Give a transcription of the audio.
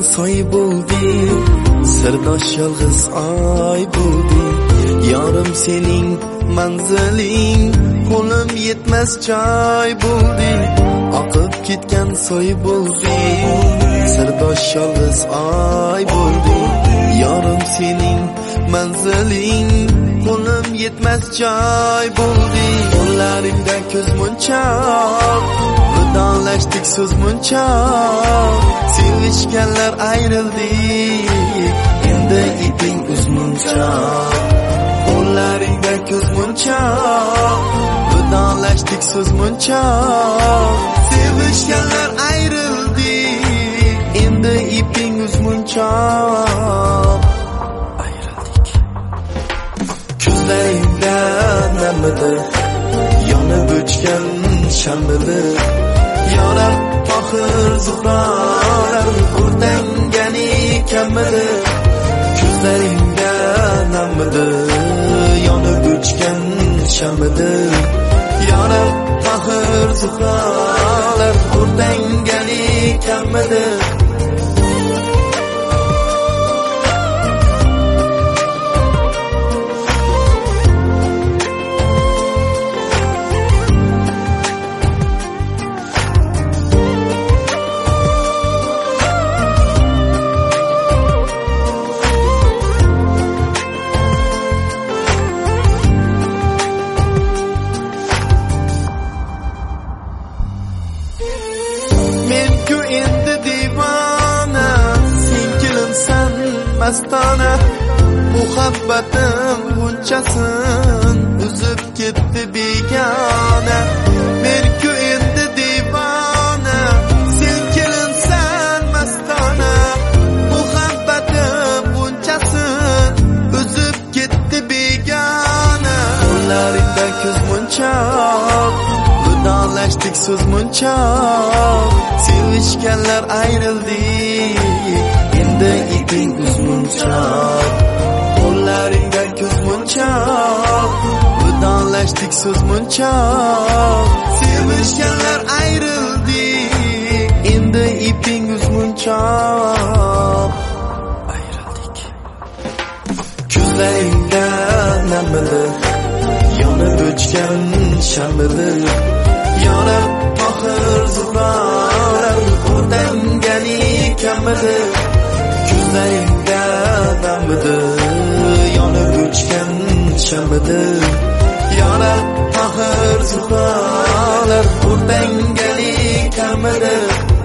soy bo'ldi, sirdosh yolg'iz oy bo'ldi. Yorim sening manziling, qo'lim yetmas joy bo'ldi. Oqib ketgan soy bo'ldi, sirdosh yolg'iz oy bo'ldi. Yorim sening manziling, qo'lim yetmas joy bo'ldi. Qo'llaringda ko'z munchoq, vidolashdik so'z munchoq. Sevishganlar ayrildi, endi iping uzmunchoq. Qo'llaringda ko'z munchoq, vidolashdik so'z munchoq. Sevishganlar ayrildi, endi iping uzmunchoq. Ko'zlaringda namidi, yonib o'chgan shamidi. Yoram Tohir Zuhrolar o'rtangani kamidi. Ko'zlaringda namidi, yonib o'chgan shamidi. Yoram Tohir Zuhrolar o'rtangani kamidi. Men-ku endi divona, sen kelinsan mastona. Muhabbatim bunchasin uzib ketdi begona. Men-ku endi divona, sen kelinsan mastona. Muhabbatim bunchasin uzib ketdi begona. Qo'llaringda ko'z munchoq, vidolashdik so'z munchoq. Sevishganlar ayrildi, endi iping uzmunchoq. Qo'llaringda ko'z munchoq, vidolashdik so'z munchoq. Sevishganlar ayrildi, endi iping uzmunchoq. Ayrildik. Ko'zlaringda namidi, yonib o'chgan shamidi. Yoram Tohir Zuhrolar o'rtangani kamidi. Ko'zlaringda namidi, yonib o'chgan shamidi. Yoram Tohir Zuhrolar o'rtangani kamidi.